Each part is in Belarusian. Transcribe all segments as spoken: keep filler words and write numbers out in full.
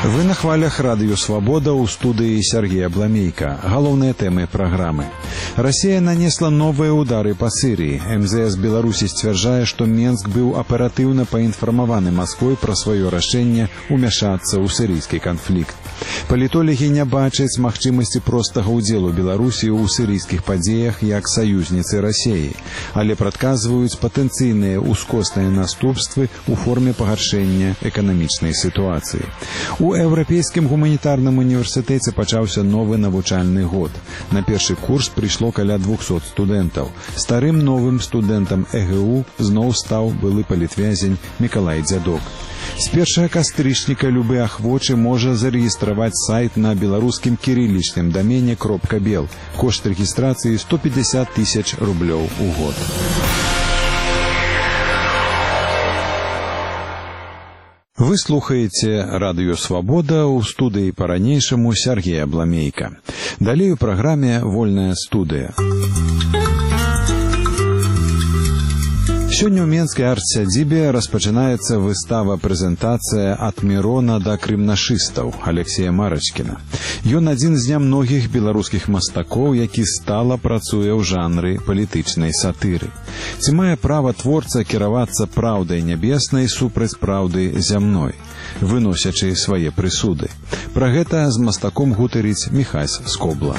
Вы на хвалях радыё «Свобода» ў студыі Сергея Бламейка. Галоўныя тэмы праграмы. Россия нанесла новыя удары па Сырыі. эм зэ эс Беларусі сцвярджае, што Менск быў аператыўна паінфармаваны Масквой пра сваё рашэнне ўмяшацца ў сырыйскі канфлікт. Палітолагі не бачаць магчымасці простага ўдзелу Беларусі ў сырыйскіх падзеях як саюзніцы Расіі, але прадказваюць патэнцыйныя ўскосныя наступствы ў форме пагаршэння эканамічнай сітуацыі. У Еўрапейскім гуманітарным універсітэце пачаўся новы навучальны год. На першы курс прыйшло каля двухсот студэнтаў. Старым новым студэнтам э гэ у зноў стаў былы палітвязень Мікалай Дзядок. З першага кастрычніка любы ахвочы можа зарэгістраваць сайт на беларускім кірылічным дамене кропка бел. Кошт рэгістрацыі сто пятьдесят тысяч рублёў у год. Вы слухаеце радыё «Свобода» ў студыі па-ранейшаму Сергея Бламейка. Далей у праграме «Вольная студыя». Сёння ў Менскай арт-сядзібе распачынаецца выстава-прэзентацыя «Ад Мірона да крымнашыстаў» Алексея Марачкіна. Ён адзін з нямногіх беларускіх мастакоў, які стала працуе ў жанры палітычнай сатыры. Ці мае права творца кіравацца праўдай нябеснай супраць праўды зямной, выносячы свае прысуды? Пра гэта з мастаком гутарыць Міхась Скобла.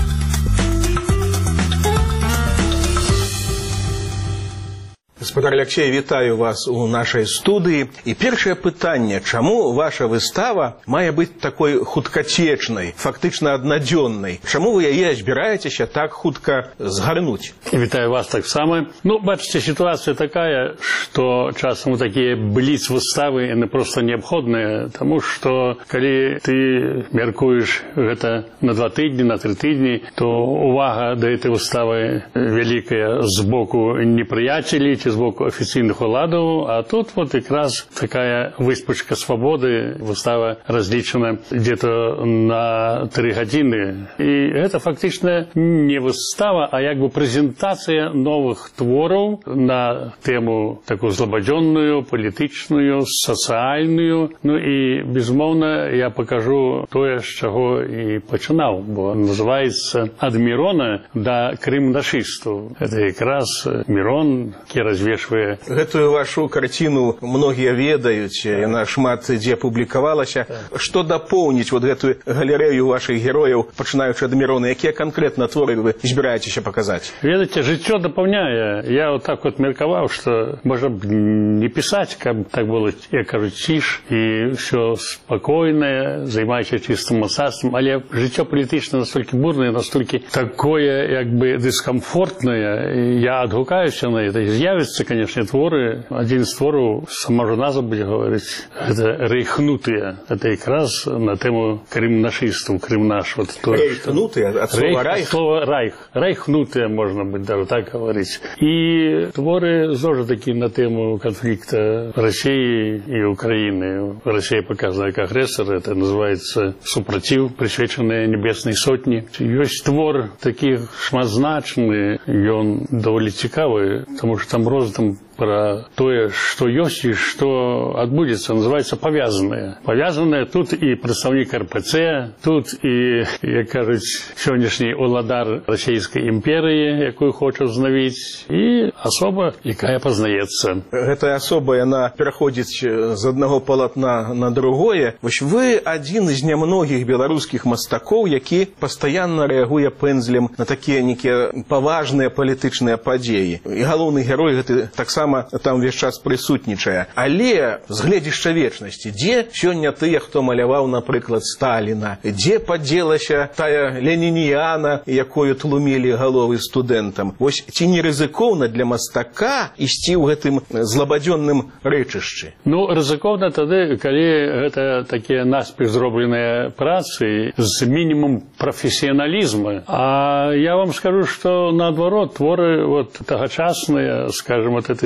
Гаспадар Алексей, вітаю вас у нашай студыі. І першае пытанне, чаму ваша выстава мае быць такой хуткацечнай, фактычна аднадзённай? Чаму вы яе збіраецеся так хутка згарнуць? Вітаю вас таксама. Ну, бачыце, сітуацыя такая, што часам такія бліц-выставы яны проста неабходныя, таму што калі ты мяркуеш гэта на два тыдні, на тры тыдні, то увага да гэтай выставы вялікая з боку непрыяцелей ці з боку афіцыйных уладаў, а тут вот якраз такая выспачка свабоды, выстава разлічана где-то на тры гадзіны. І гэта фактычна не выстава, а як бы прэзентацыя новых твораў на тэму такую злабадзённую, палітычную, сацыяльную. Ну і, безумоўна, я пакажу тое, з чаго і пачынаў, бо называецца «Ад Мірона да крымнашыстаў». Гэта якраз Мірон, які развешвае. Гэтую вашу карціну многія ведаюць, яна шмат дзе публікавалася. Што дапоўніць вот гэтую галерэю вашых герояў, пачынаючы ад Мірона? Якія канкрэтна творы вы збіраецеся паказаць? Ведаеце, жыццё дапаўняе. Я вот так вот меркаваў, што можа б не пісаць, каб так было, як кажуць, ціш і ўсё спакойнае, займаючы чыстым мастацтвам, але жыццё палітычна настолькі бурнае, настолькі такое, як бы, дыскамфортнае. Я адгукаюся на гэта. З'явіцца, конечно, творы. Один из творов, сама же назва будет говорить, это «Рейхнутые». Это якраз на тему крымнашистов, крымнаш. Вот «Рейхнутые» от слова «райх»? Слово «райх». «Рейхнутые», можно быть даже так говорить. И творы тоже такие на тему конфликта России и Украины. Россия показана как агрессор, это называется «Супротив», присвяченный Небесной Сотне. Есть твор таких шматзначны, и он довольно цікавый, потому что там роздам про тое, што ёсць і што адбудзецца, называецца «Павязаныя». Павязаныя тут і прадстаўнік эр пэ цэ, тут і, як кажуць, сённяшні уладар расійскай імперыі, якую хоча ўзнавіць, і асоба, якая пазнаецца. Гэтая асоба, яна пераходзіць з аднаго палатна на другое. Вось вы адзін з нямногіх беларускіх мастакоў, які пастаянна рэагуе пэндзлем на такія некія паважныя палітычныя падзеі. І галоўны герой гэты таксама там весь час прысутнічае. Але з гледзішча вечнасці, дзе сёння тыя, хто маляваў, напрыклад, Сталіна? Дзе падзелася тая ленініяна, якую тлумілі галовы студэнтам? Вось ці не рызыкоўна для мастака ісці ў гэтым злабадзённым рэчышчы? Ну, рызыкоўна тады, калі гэта такія наспех зробленыя працы з мінімум прафесіяналізма. А я вам скажу, што наадварот, творы вот тагачасныя, скажем, вот этой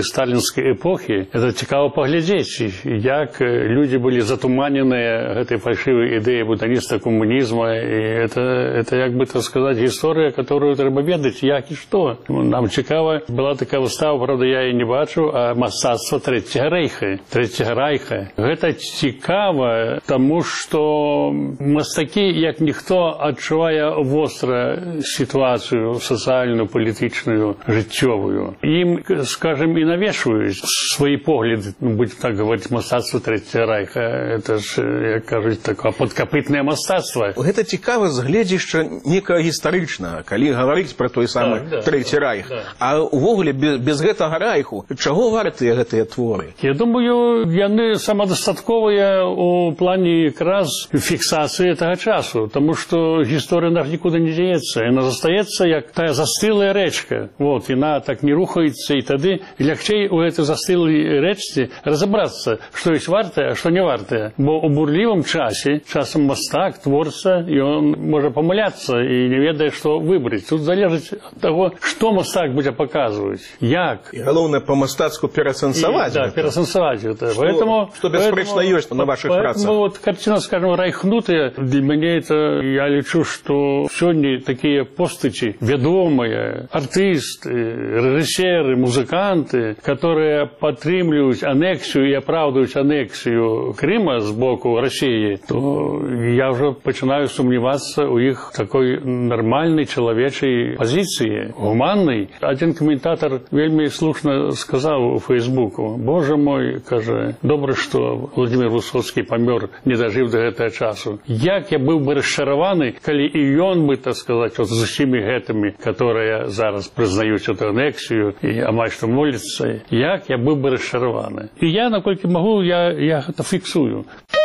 сталінскай эпохі, это цікава паглядзець, як людзі былі затуманеныя гэтай фальшывай ідэяй бутаніста камунізма, і это, это, як бы так сказаць, гісторыя, которую трэба ведаць, як і што. Нам цікава, была такая выстава, правда, я і не бачу, а мастацтва Трэцяга рэйха, Трэцяга райха. Гэта цікава, таму што мастакі, як ніхто, адчувае востра сітуацыю сацыяльную, палітычную, жыццёвую. Ім, скажем, і навешваюць свае погляды, ну, будем так говорить, мастацтва Трэцяга райха. Это ж, як кажуць, такое падкапытнае мастацтва. Гэта цікава з гледзяшча некага гістарычнага, калі гаварыць пра той самы да, да, Трэці райх. Да. А ўвогуле без, без гэтага райху чаго вартыя гэтыя творы? Я думаю, яны самадастатковыя у плане якраз фіксацыі гэтага часу, таму што гісторыя наш нікуды не дзеецца, яна застаецца як тая застылая рэчка. Вот, яна так не рухаецца, і тады лягчэй у гэтай застылай рэчцы разабрацца, што ёсць вартае, а што не вартае. Бо у бурлівым часе, часам мастак, творца, ён можа памыляцца і не ведае, што выбраць. Тут залежыць ад таго, што мастак будзе паказваць, як. І галоўнае па-мастацку перасэнсаваць. Да, перасэнсаваць гэта. Што, поэтому, што бясспрэчна ёсць на вашых працах. Поэтому вот картина, скажем, райхнутая, для мяне это, я лічу, што сёння такія постаці вядомыя, артысты, рэжысеры, музыканты, которые падтрымліваюць анексію і апраўдаюць анексію Крыма з боку России, то я уже пачынаю сумневаться у іх такой нормальной человечей позиции, гуманной. Один комментатор вельмі слушно сказал у Фейсбуку: «Боже мой, кажа, добра, что Владимир Высоцкий памёр, не дожив до гэтага часу. Як я быў бы расчараваны, калі і ён бы, так сказать, вот з усімі гэтымі, которые зараз прызнаюць эту анексію і амаль што моляцца, як я быў бы расчараваны». І я, наколькі магу, я, я гэта фіксую.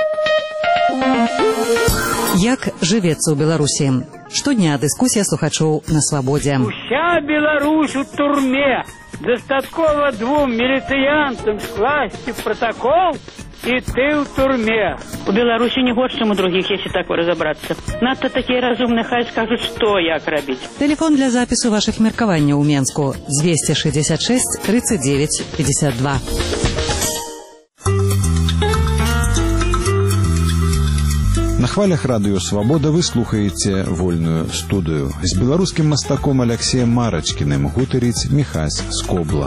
Як жывецца ў Беларусі? Штодня дыскусія слухачоў на Свабодзе. Уся Беларусь у турме. Дастаткова двум міліцыянтам скласці протокол, і ты ў турме. У Беларусі не горш, чым у другіх, если так разобрацца. Надто такія разумныя, хай скажуць, што як рабіць. Телефон для запісу вашых меркаванняў у Менску двести шестьдесят шесть тридцать девять пятьдесят два. На хвалях радыё «Свабода» вы слухаеце вольную студыю. З беларускім мастаком Аляксеем Марачкіным гутарыць Міхась Скобла.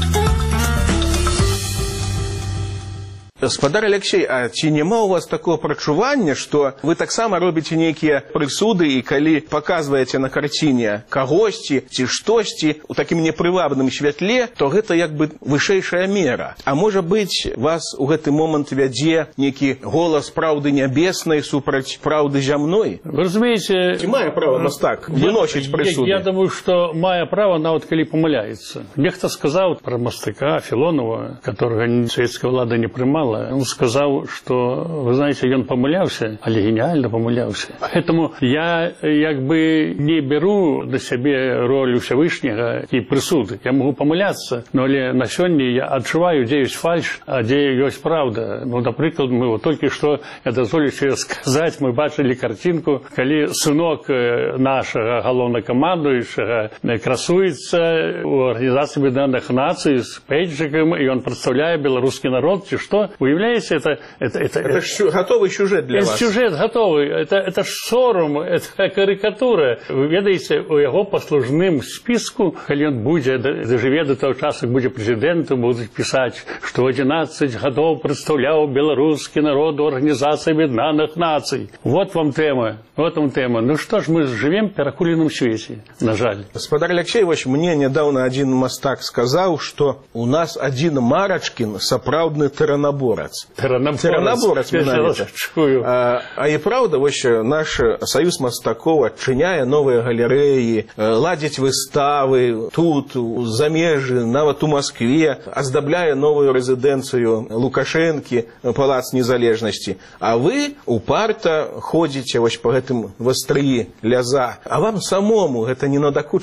Гаспадар Алексей, а ці няма у вас такого прачування, што вы таксама робіце нейкія прысуды, і калі паказваеце на карціне кагосьці ці штосьці у такім непрывабным святле, то гэта як бы вышэйшая мера. А можа быць, вас у гэты момант вядзе нейкі голас праўды нябеснай супраць праўды зямной? Вы разумееце... Ці мае права мастак выносіць прысуды? Я, я думаю, што мае права, нават калі памыляецца. Нехта сказаў пра мастака Філонова, которого савецкая ўлада не прымала. Он сказал, что, вы знаете, он помыляўся, але гениально помыляўся. Поэтому я як бы не беру на себе роль Всевышнего и присуды. Я могу помыляться, но на сегодня я отчуваю, где есть фальш, а где есть правда. Ну, например, мы вот только что, я дозволю себе сказать, мы бачили картинку, коли сынок нашего главнокомандующего красуется у Организации Объединенных Наций с пейджиком, и он представляет белорусский народ, и что? Уявляете, это... Это, это, это ж готовый сюжет для это вас. Сюжет готовый. Это, это ж сором, это карикатура. Вы ведаете, у его послужным списку, коли он будет, доживет до того часу, будет президентом, будут писать, что одиннадцать годов представлял белорусский народ у Организации Объединенных Наций. Вот вам тема. Вот вам тема. Ну что ж, мы живем в перакуленном свете, на жаль. Гаспадар Алексей, мне недавно один мастак сказал, что у нас один Марачкин сапраўдны тыранабор. Тыранаборац менавіта. А, а і праўда, вось наш Саюз мастакоў адчыняе новыя галерэі, ладзіць выставы тут, у замежжы, нават у Маскве, аздабляе новую рэзідэнцыю Лукашэнкі, палац незалежнасці. А вы упарта ходзіце вось па гэтым вастрыі ляза. А вам самому гэта не надакучыла?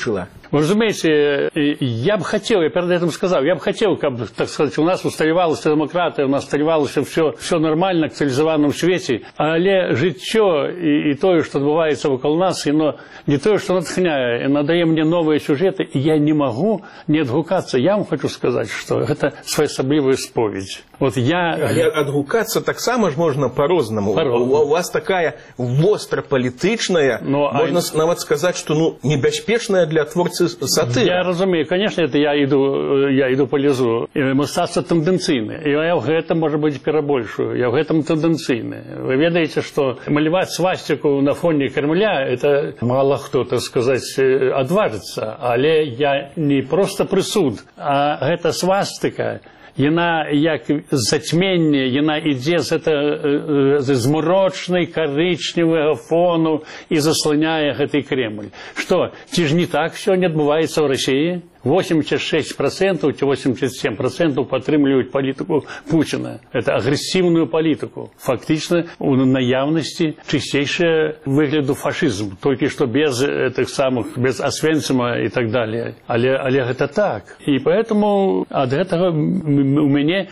Вы разумеете, я бы хотел, я перед этим сказал, я бы хотел, как, так сказать, у нас усталевалась демократия, у нас усталевалось все, все нормально в цивилизованном свете, але життя и, и то, что отбывается около нас, но не то, что натхняет, и надає мне новые сюжеты, и я не могу не отгукаться. Я вам хочу сказать, что это своеособлivая споведь. Вот я... Отгукаться так само ж можно по-разному. По-разному. У вас такая вострополитичная, но, можно а... нават сказать, что ну, небяспечная для творцы сатыра. Я разумею, конечно, это я иду, я иду по лезу. Мастацтва тенденцыйны. И я в этом, может быть, перебольшую. Я в этом тенденцыйны. Вы ведаете, что малевать свастику на фоне Кремля, это мало кто, так сказать, отважится. Але я не просто присуд, а это свастика. Яна як затьмення, яна іде з, это, з зморочної коричневого фону і заслоняє гэтый Кремль. Что, ці ж не так сёння адбываецца в России? восемьдесят шесть процентов, восемьдесят семь процентов подтримливают политику Путина. Это агрессивную политику. Фактично, у наявности чистейшее выгляду фашизм. Только что без этих самых, без Освенцима и так далее. Але, але это так. И поэтому от этого у меня,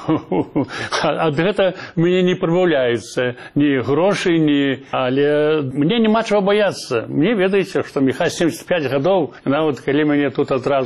от этого мне не прибавляется ни гроши, ни... Але мне нема чего бояться. Мне ведаете, что Михаил семьдесят пять годов, она вот, коли меня тут отразу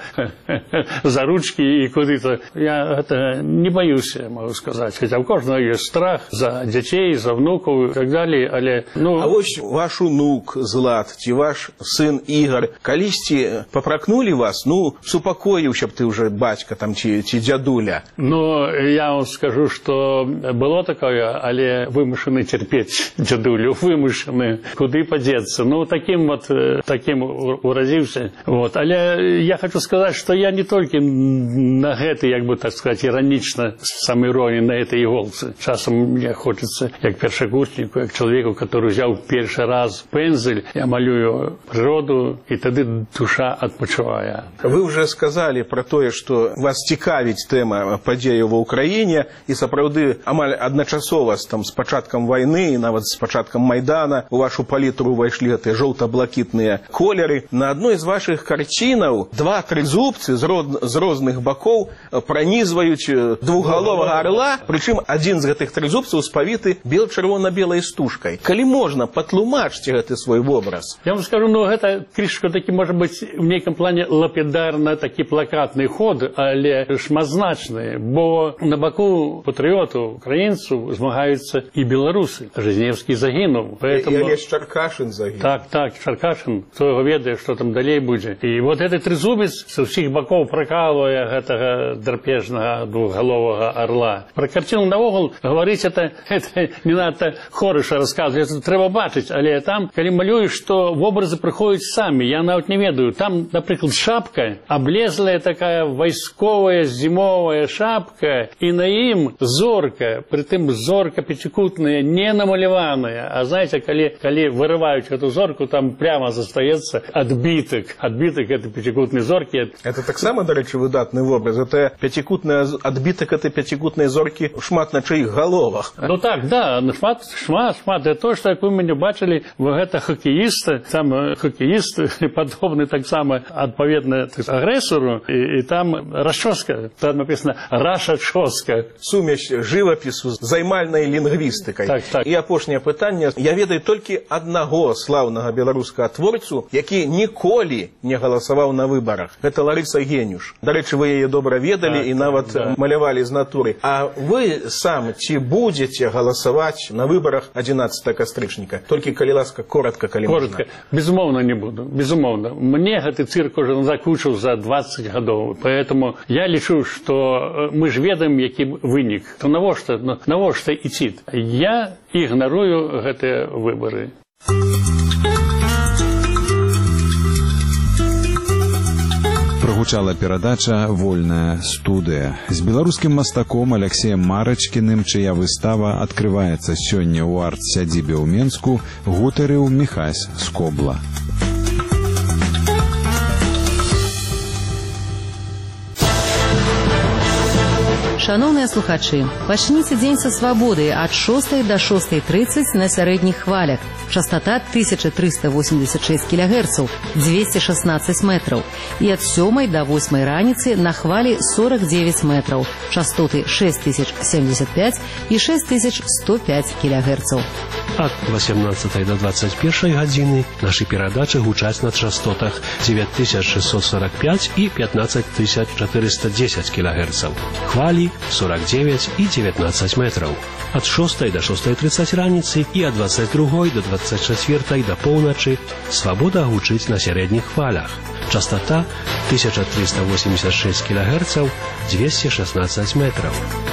за ручки и куда-то. Я это не боюсь, могу сказать. Хотя у каждого есть страх за детей, за внуков и так далее. Але, ну... А вот ваш внук Злат, и ваш сын Игорь, колисти попракнули вас, ну, супокоил, чтоб ты уже батька, там, чи, чи дядуля. Ну, я вам скажу, что было такое, але вымышленный терпеть дядулю, вымышленный, куда подеться. Ну, таким вот, таким уразился. Вот. Але я хочу сказать, что я не только на это, как бы так сказать, иронично, с самоиронией на этой иголце. Часом мне хочется, как першокурснику, как человеку, который взял первый раз пензель, я малюю природу, и тогда душа отпочивает. Вы уже сказали про то, что вас цікавить тема подій в Україні, і сапраўды амаль адначасова там с пачаткам войны, и нават с пачаткам Майдана у вашу палітру увайшлі гэтыя жоўта-блакітныя колеры. На одной из ваших картинаў два трызубцы з, род... з розных бакоў пранізваюць двухгаловага орла, прычым адзін з гэтых трызубцаў спавіты бел-чырвона-белай стужкай. Калі можна, патлумачце гэты свой вобраз. Я вам скажу, ну гэта крышка такі, можа быць, в нейкім плане лапідарна такі плакатны ход, але шматзначны, бо на баку патрыётаў, украінцаў змагаюцца і беларусы. Жизневскі загінуў. Поэтому... І Олесь Чаркашин загінуў. Так, так, Чаркашин, хто його ведае, што там далей будзе. І вот этот трызубец са ўсіх бакоў пракалвае гэтага драпежнага двухгаловага орла. Про картину наогул говорить это, это не надо хороша рассказывать, это трэба бачыць, але там, калі малюешь, что вобразы прыходзяць самі, я нават не ведаю. Там, например, шапка, облезлая такая вайсковая зимовая шапка, и на ім зорка, притым зорка пятикутная, не намаляваная, а знаете, калі, калі вырываюць эту зорку, там прямо застаецца адбітак, адбітак этой пятикутной зорки. Это так само, до речі, выдатный образ. Это пятикутная адбітак этой пятикутной зорки шмат на чаіх головах. Ну так, да, шмат, шмат, шмат. Это то, что, як вы мене бачили, гэта хоккеиста, там хоккеист подобный так само отповедно агрессору, и, и там расчоска, там написано рашачоска. Сумесь живопису з займальнай лінгвістикай. Так, так. І апошняе пытанне. Я ведаю толькі аднаго слаўнага беларускага творцу, які ніколі не галасаваў на выбарах. Это Ларыса Генюш. До речі, ви яе добра ведалі так, і нават да. малявалі з натуры. А вы сам ці будете галасаваць на выбарах адзінаццатага кастрычніка? Толькі, калі ласка, коротко, калі коротко. можна. Безумоўна, не буду. Безумоўна. Мне гэты цирк уже закучыў за двадцать гадоў. Поэтому я лічу, что мы ж ведаем, які вынік. То навошта, навошта ідці? Я ігнарую гэтыя выбары. Прогучала перадача «Вольная студыя» з беларускім мастаком Алексеем Марачкіным, чыя выстава адкрываецца сёння ў арт-сядзібе ў Менску, гутарыў Міхась Скобла. Шановныя слухачы, пачніце дзень са свабоды ад шостай да шостай трыццаць на сярэдніх хвалях. Частота тысяча триста восемьдесят шесть килогерцев, двести шестнадцать метров. И от сёмай до восьмай раницы на хвали сорок девять метров. Частоты шесть тысяч семьдесят пять и шесть тысяч сто пять килогерцев. Ад восемнадцатай до двадцать першай гадзіны нашы перадачы гучаць на частотах девять тысяч шестьсот сорок пять и пятнадцать тысяч четыреста десять килогерцев. Хвали сорок девять и девятнадцать метров. От шостай до шостай тридцать раніцы и от двадцать другой до двадцать четвертой до полночи свобода гучыць на сярэдніх хвалях. Частота тысяча триста восемьдесят шесть килогерцев, двести шестнадцать метров.